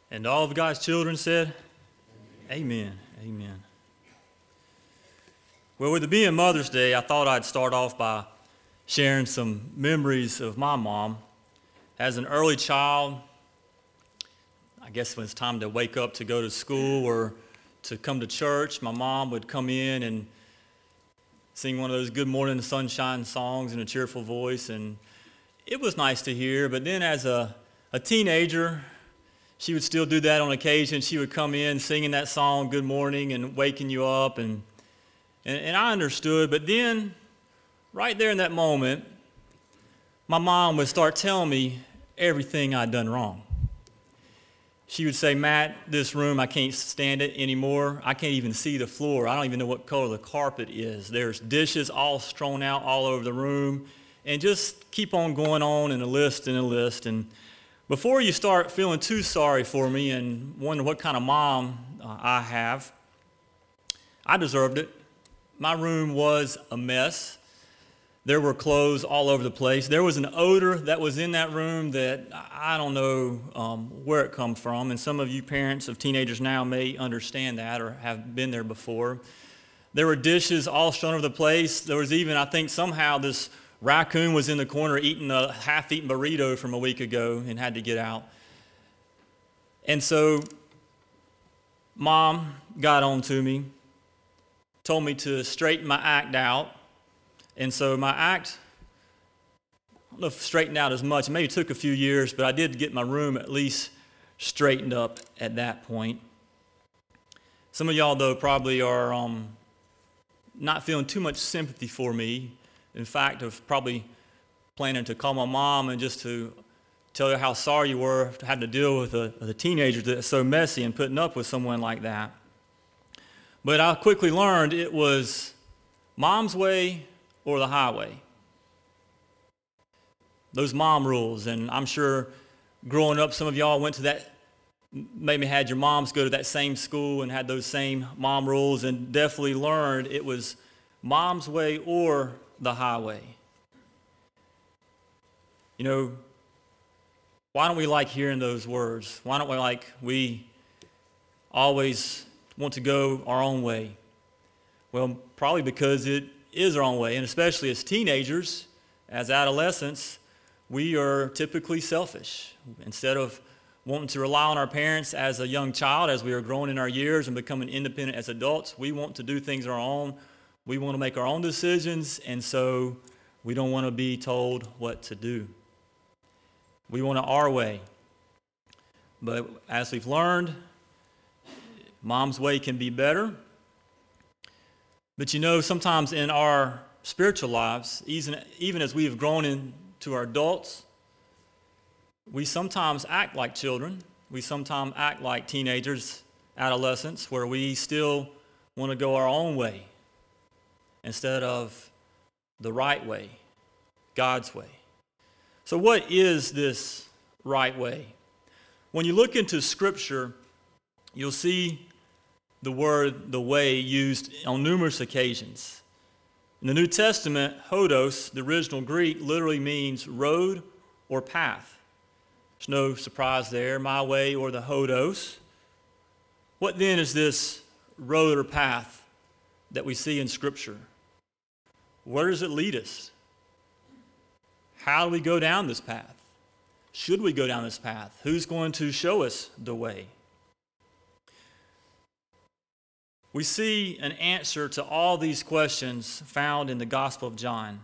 And all of God's children said, Amen. Amen. Well, with it being Mother's Day, I thought I'd start off by sharing some memories of my mom. As an early child, I guess when it's time to wake up to go to school or to come to church, my mom would come in and sing one of those Good Morning Sunshine songs in a cheerful voice, and it was nice to hear. But then as a teenager, she would still do that on occasion. She would come in singing that song, Good Morning, and waking you up, and I understood. But then, right there in that moment, my mom would start telling me everything I'd done wrong. She would say, Matt, this room, I can't stand it anymore. I can't even see the floor. I don't even know what color the carpet is. There's dishes all strewn out all over the room, and just keep on going on in a list and a list. And before you start feeling too sorry for me and wonder what kind of mom I have, I deserved it. My room was a mess. There were clothes all over the place. There was an odor that was in that room that I don't know where it comes from. And some of you parents of teenagers now may understand that or have been there before. There were dishes all strewn over the place. There was even, I think, somehow this raccoon was in the corner eating a half-eaten burrito from a week ago and had to get out. And so Mom got on to me, told me to straighten my act out. And so my act, I don't know if straightened out as much. It maybe took a few years, but I did get my room at least straightened up at that point. Some of y'all, though, probably are not feeling too much sympathy for me. In fact, of probably planning to call my mom and just to tell her how sorry you were to have to deal with a teenager that's so messy and putting up with someone like that. But I quickly learned it was mom's way or the highway. Those mom rules, and I'm sure growing up, some of y'all went to that, maybe had your moms go to that same school and had those same mom rules, and definitely learned it was mom's way or the highway. You know, why don't we like hearing those words? Why don't we always want to go our own way? Well, probably because it is our own way, and especially as teenagers, as adolescents, we are typically selfish. Instead of wanting to rely on our parents as a young child, as we are growing in our years and becoming independent as adults, we want to do things our own. We want to make our own decisions, and so we don't want to be told what to do. We want it our way. But as we've learned, mom's way can be better. But you know, sometimes in our spiritual lives, even as we have grown into our adults, we sometimes act like children. We sometimes act like teenagers, adolescents, where we still want to go our own way instead of the right way, God's way. So what is this right way? When you look into Scripture, you'll see the word, the way, used on numerous occasions. In the New Testament, hodos, the original Greek, literally means road or path. There's no surprise there, my way or the hodos. What then is this road or path that we see in Scripture? Where does it lead us? How do we go down this path? Should we go down this path? Who's going to show us the way? We see an answer to all these questions found in the Gospel of John.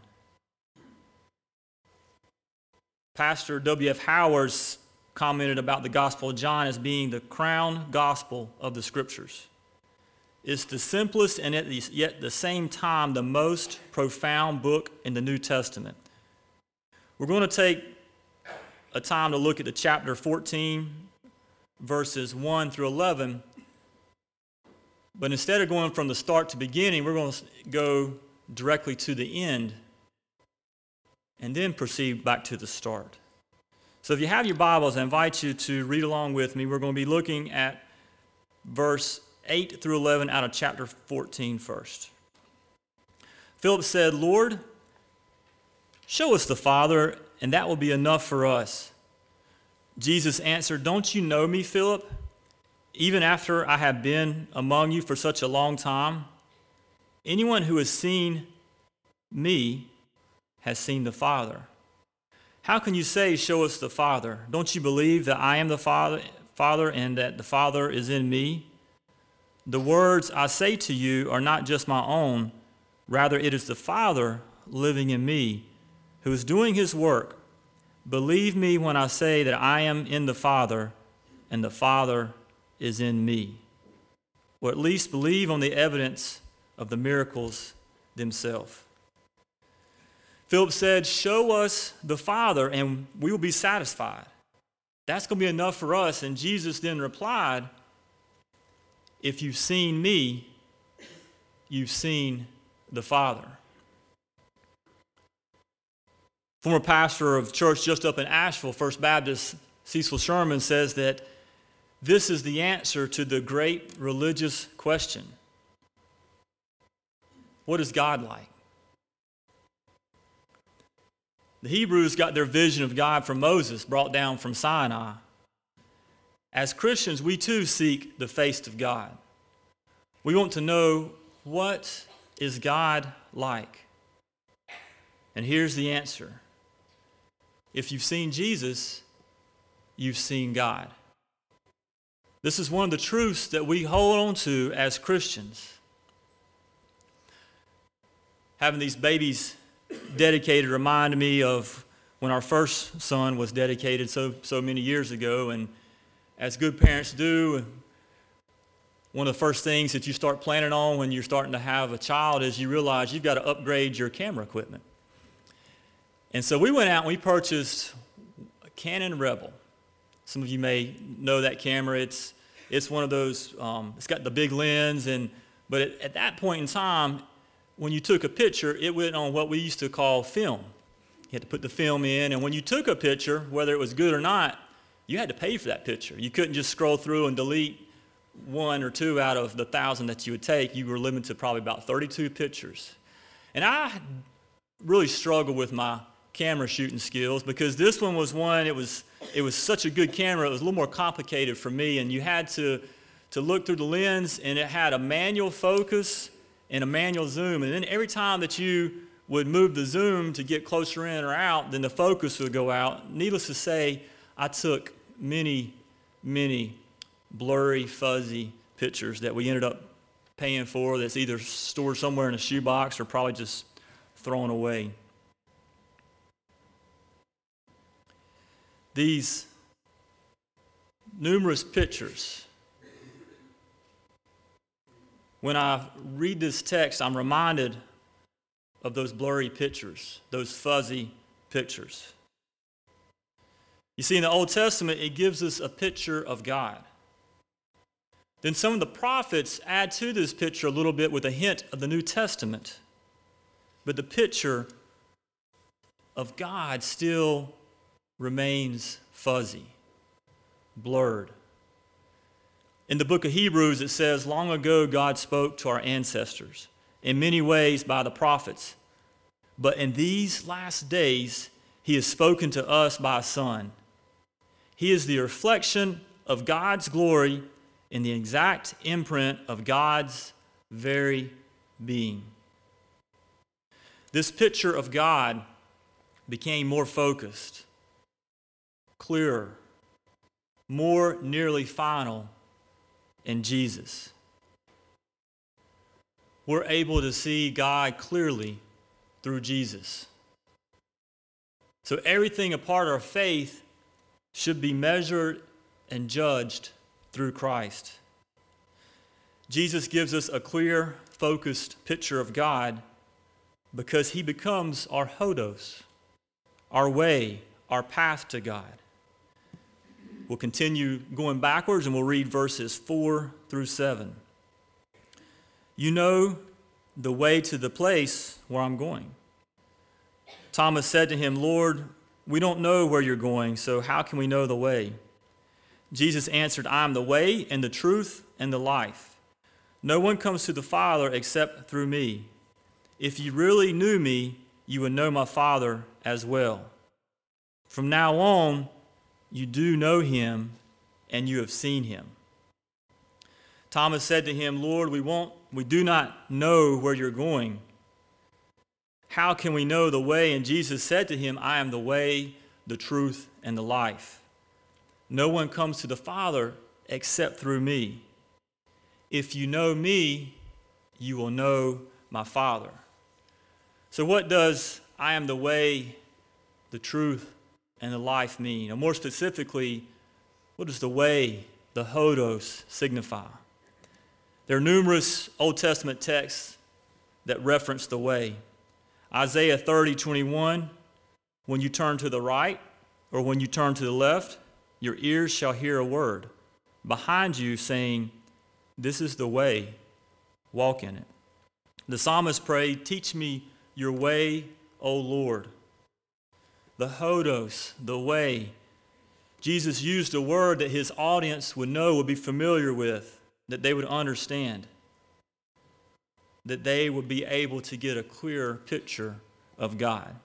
Pastor W.F. Howard commented about the Gospel of John as being the crown gospel of the Scriptures. It's the simplest and yet at the same time the most profound book in the New Testament. We're going to take a time to look at the chapter 14, verses 1 through 11. But instead of going from the start to beginning, we're going to go directly to the end and then proceed back to the start. So if you have your Bibles, I invite you to read along with me. We're going to be looking at verse 8 through 11 out of chapter 14 first. Philip said, Lord, show us the Father, and that will be enough for us. Jesus answered, "Don't you know me, Philip? Even after I have been among you for such a long time? Anyone who has seen me has seen the Father. How can you say, 'Show us the Father'? Don't you believe that I am the Father and that the Father is in me? The words I say to you are not just my own. Rather, it is the Father living in me who is doing his work. Believe me when I say that I am in the Father and the Father is in me. Or at least believe on the evidence of the miracles themselves." Philip said, "Show us the Father and we will be satisfied. That's going to be enough for us." And Jesus then replied, "If you've seen me, you've seen the Father." Former pastor of church just up in Asheville, First Baptist, Cecil Sherman, says that this is the answer to the great religious question. What is God like? The Hebrews got their vision of God from Moses, brought down from Sinai. As Christians, we too seek the face of God. We want to know, what is God like? And here's the answer. If you've seen Jesus, you've seen God. This is one of the truths that we hold on to as Christians. Having these babies dedicated reminded me of when our first son was dedicated so many years ago. And as good parents do, one of the first things that you start planning on when you're starting to have a child is you realize you've got to upgrade your camera equipment. And so we went out and we purchased a Canon Rebel. Some of you may know that camera. It's one of those, it's got the big lens, but at that point in time, when you took a picture, it went on what we used to call film. You had to put the film in, and when you took a picture, whether it was good or not, you had to pay for that picture. You couldn't just scroll through and delete one or two out of the 1,000 that you would take. You were limited to probably about 32 pictures. And I really struggled with my camera shooting skills because this one was one, it was such a good camera, it was a little more complicated for me, and you had to look through the lens, and it had a manual focus and a manual zoom, and then every time that you would move the zoom to get closer in or out, then the focus would go out. Needless to say, I took many blurry, fuzzy pictures that we ended up paying for, that's either stored somewhere in a shoebox or probably just thrown away. These numerous pictures, when I read this text, I'm reminded of those blurry pictures, those fuzzy pictures. You see, in the Old Testament, it gives us a picture of God. Then some of the prophets add to this picture a little bit with a hint of the New Testament. But the picture of God still remains fuzzy, blurred. In the book of Hebrews, it says, "Long ago God spoke to our ancestors in many ways by the prophets. But in these last days, he has spoken to us by a Son. He is the reflection of God's glory and the exact imprint of God's very being." This picture of God became more focused, clearer, more nearly final in Jesus. We're able to see God clearly through Jesus. So everything a part of our faith should be measured and judged through Christ. Jesus gives us a clear, focused picture of God because he becomes our hodos, our way, our path to God. We'll continue going backwards and we'll read verses 4 through 7. "You know the way to the place where I'm going." Thomas said to him, "Lord, we don't know where you're going, so how can we know the way?" Jesus answered, "I am the way and the truth and the life. No one comes to the Father except through me. If you really knew me, you would know my Father as well. From now on, you do know him, and you have seen him." Thomas said to him, "Lord, we do not know where you're going. How can we know the way?" And Jesus said to him, "I am the way, the truth, and the life. No one comes to the Father except through me. If you know me, you will know my Father." So what does "I am the way, the truth, and the life" mean? Or more specifically, what does the way, the hodos, signify? There are numerous Old Testament texts that reference the way. Isaiah 30:21, "When you turn to the right or when you turn to the left, your ears shall hear a word behind you saying, 'This is the way, walk in it.'" The psalmist prayed, "Teach me your way, O Lord." The hodos, the way. Jesus used a word that his audience would know, would be familiar with, that they would understand, that they would be able to get a clearer picture of God.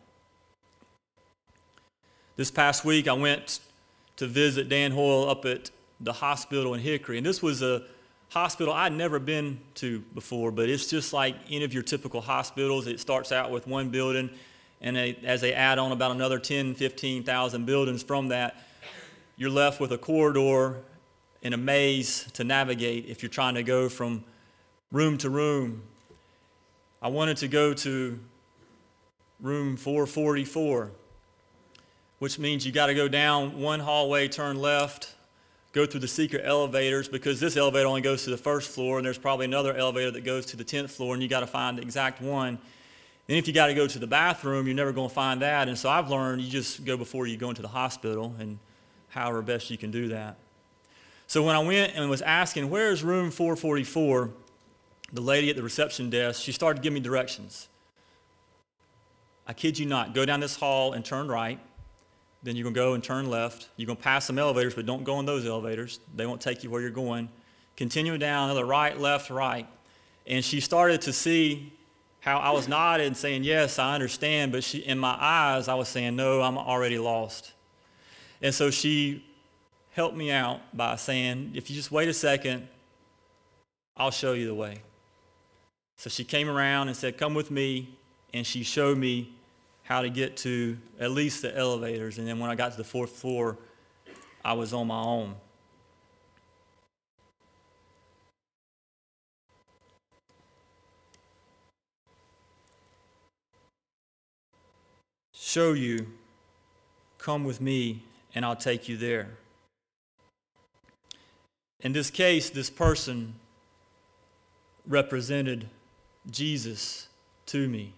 This past week, I went to visit Dan Hoyle up at the hospital in Hickory, and this was a hospital I'd never been to before, but it's just like any of your typical hospitals. It starts out with one building, and as they add on about another 10, 15,000 buildings from that, you're left with a corridor and a maze to navigate if you're trying to go from room to room. I wanted to go to room 444, which means you got to go down one hallway, turn left, go through the secret elevators, because this elevator only goes to the first floor, and there's probably another elevator that goes to the 10th floor, and you got to find the exact one. Then if you got to go to the bathroom, you're never going to find that. And so I've learned you just go before you go into the hospital, and however best you can do that. So when I went and was asking, "Where's room 444?" the lady at the reception desk, she started giving me directions. I kid you not, go down this hall and turn right. Then you're going to go and turn left. You're going to pass some elevators, but don't go in those elevators. They won't take you where you're going. Continue down, another right, left, right. And she started to see how I was nodding and saying, "Yes, I understand," but in my eyes, I was saying, "No, I'm already lost." And so she helped me out by saying, "If you just wait a second, I'll show you the way." So she came around and said, "Come with me," and she showed me how to get to at least the elevators. And then when I got to the 4th floor, I was on my own. Show you, come with me, and I'll take you there. In this case, this person represented Jesus to me.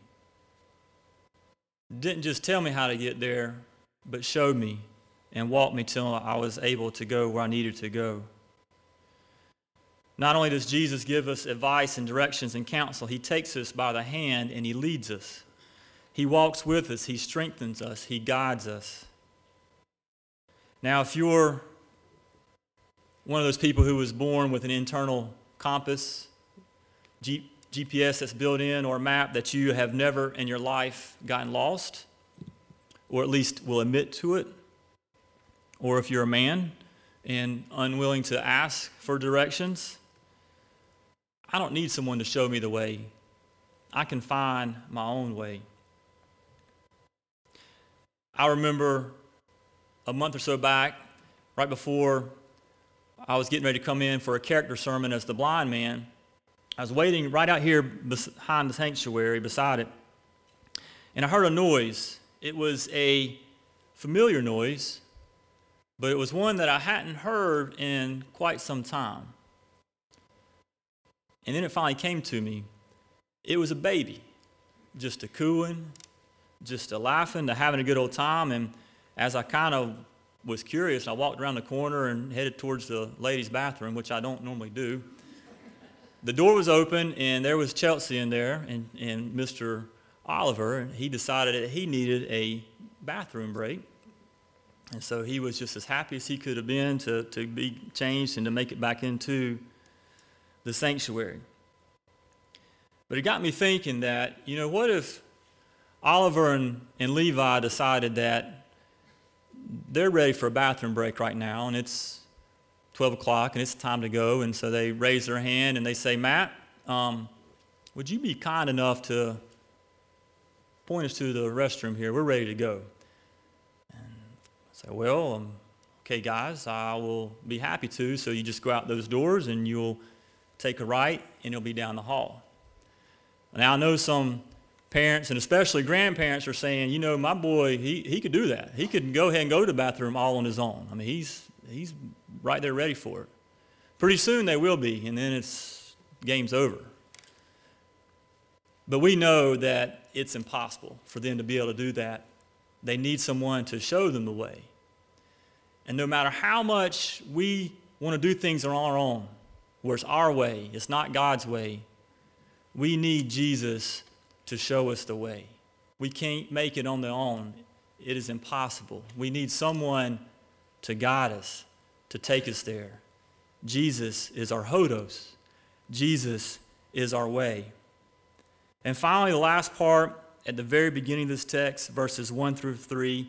Didn't just tell me how to get there, but showed me and walked me till I was able to go where I needed to go. Not only does Jesus give us advice and directions and counsel, he takes us by the hand and he leads us. He walks with us, he strengthens us, he guides us. Now, if you're one of those people who was born with an internal compass, GPS that's built in, or a map that you have never in your life gotten lost, or at least will admit to it, or if you're a man and unwilling to ask for directions, I don't need someone to show me the way. I can find my own way. I remember a month or so back, right before I was getting ready to come in for a character sermon as the blind man, I was waiting right out here behind the sanctuary, beside it, and I heard a noise. It was a familiar noise, but it was one that I hadn't heard in quite some time. And then it finally came to me. It was a baby, just a cooing, just a laughing, a having a good old time. And as I kind of was curious, I walked around the corner and headed towards the ladies' bathroom, which I don't normally do. The door was open, and there was Chelsea in there, and Mr. Oliver, and he decided that he needed a bathroom break. And so he was just as happy as he could have been to be changed and to make it back into the sanctuary. But it got me thinking that, what if Oliver and Levi decided that they're ready for a bathroom break right now, and it's 12 o'clock, and it's time to go. And so they raise their hand, and they say, Matt, would you be kind enough to point us to the restroom here? We're ready to go. And I say, well, okay, guys, I will be happy to. So you just go out those doors, and you'll take a right, and it'll be down the hall. Now, I know some parents, and especially grandparents, are saying, my boy, he could do that. He could go ahead and go to the bathroom all on his own. I mean, he's right there ready for it. Pretty soon they will be, and then game's over. But we know that it's impossible for them to be able to do that. They need someone to show them the way. And no matter how much we want to do things on our own, where it's our way, it's not God's way, we need Jesus to show us the way. We can't make it on our own. It is impossible. We need someone to guide us, to take us there. Jesus is our hodos. Jesus is our way. And finally, the last part, at the very beginning of this text, verses 1 through 3,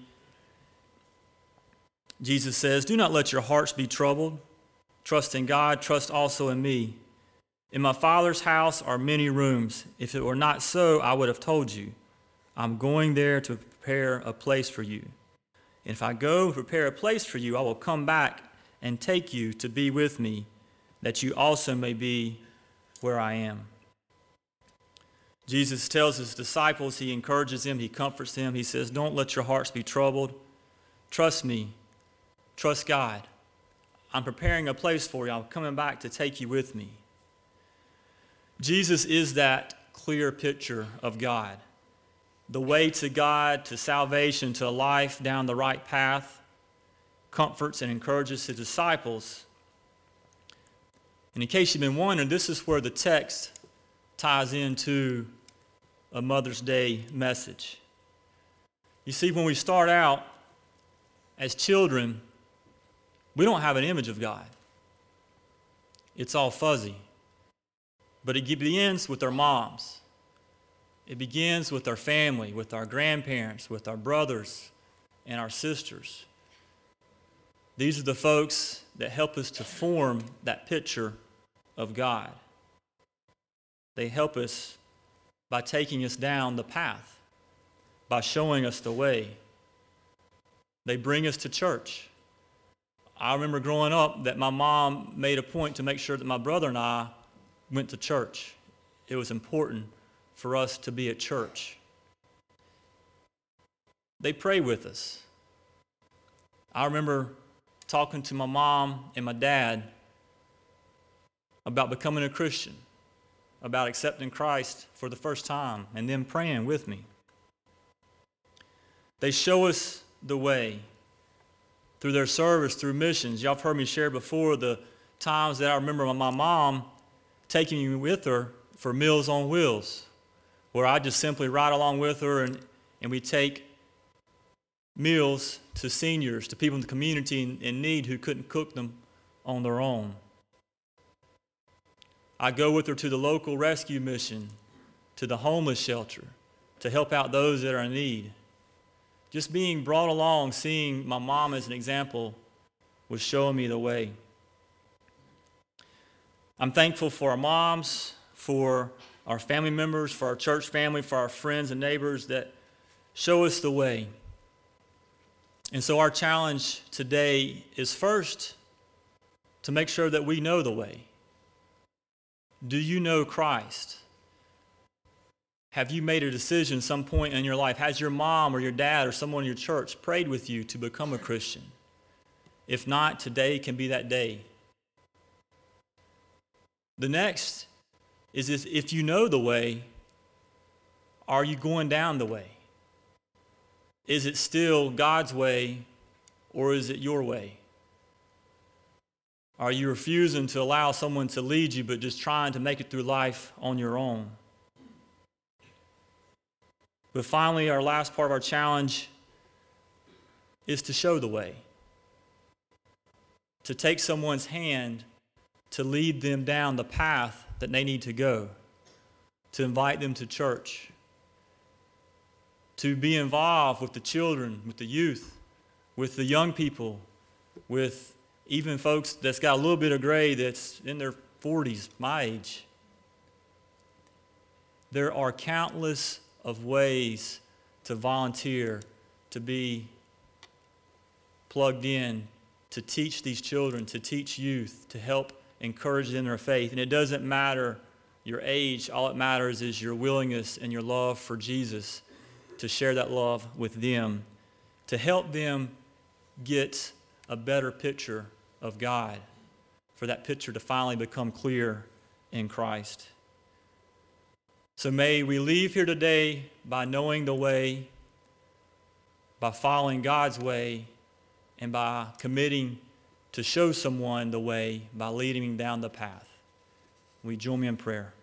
Jesus says, "Do not let your hearts be troubled. Trust in God, trust also in me. In my Father's house are many rooms. If it were not so, I would have told you. I'm going there to prepare a place for you. And if I go and prepare a place for you, I will come back and take you to be with me, that you also may be where I am." Jesus tells his disciples, he encourages them, he comforts them. He says, don't let your hearts be troubled. Trust me. Trust God. I'm preparing a place for you. I'm coming back to take you with me. Jesus is that clear picture of God. The way to God, to salvation, to a life down the right path, comforts and encourages his disciples. And in case you've been wondering, this is where the text ties into a Mother's Day message. You see, when we start out as children, we don't have an image of God. It's all fuzzy. But it begins with our moms. It begins with our family, with our grandparents, with our brothers and our sisters. These are the folks that help us to form that picture of God. They help us by taking us down the path, by showing us the way. They bring us to church. I remember growing up that my mom made a point to make sure that my brother and I went to church. It was important for us to be at church. They pray with us. I remember talking to my mom and my dad about becoming a Christian, about accepting Christ for the first time, and them praying with me. They show us the way through their service, through missions. Y'all have heard me share before the times that I remember my mom taking me with her for Meals on Wheels, where I just simply ride along with her and we take meals to seniors, to people in the community in need who couldn't cook them on their own. I go with her to the local rescue mission, to the homeless shelter, to help out those that are in need. Just being brought along, seeing my mom as an example, was showing me the way. I'm thankful for our moms, for our family members, for our church family, for our friends and neighbors that show us the way. And so our challenge today is first to make sure that we know the way. Do you know Christ? Have you made a decision some point in your life? Has your mom or your dad or someone in your church prayed with you to become a Christian? If not, today can be that day. The next is if you know the way, are you going down the way? Is it still God's way or is it your way? Are you refusing to allow someone to lead you but just trying to make it through life on your own? But finally, our last part of our challenge is to show the way. To take someone's hand to lead them down the path that they need to go. To invite them to church. To be involved with the children, with the youth, with the young people, with even folks that's got a little bit of gray that's in their 40s, my age. There are countless of ways to volunteer, to be plugged in, to teach these children, to teach youth, to help encourage them in their faith. And it doesn't matter your age. All it matters is your willingness and your love for Jesus to share that love with them, to help them get a better picture of God, for that picture to finally become clear in Christ. So may we leave here today by knowing the way, by following God's way, and by committing to show someone the way by leading them down the path. Will you join me in prayer?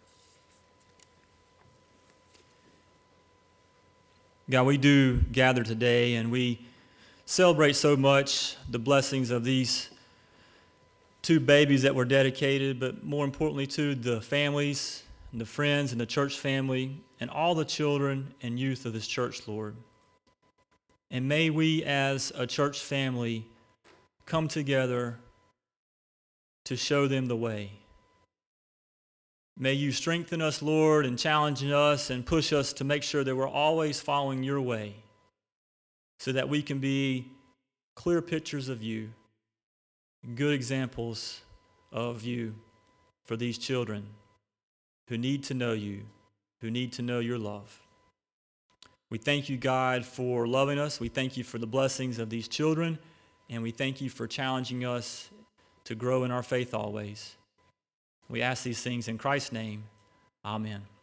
God, we do gather today and we celebrate so much the blessings of these two babies that were dedicated, but more importantly to the families and the friends and the church family and all the children and youth of this church, Lord. And may we as a church family come together to show them the way. May you strengthen us, Lord, and challenge us and push us to make sure that we're always following your way so that we can be clear pictures of you, good examples of you for these children who need to know you, who need to know your love. We thank you, God, for loving us. We thank you for the blessings of these children, and we thank you for challenging us to grow in our faith always. We ask these things in Christ's name. Amen.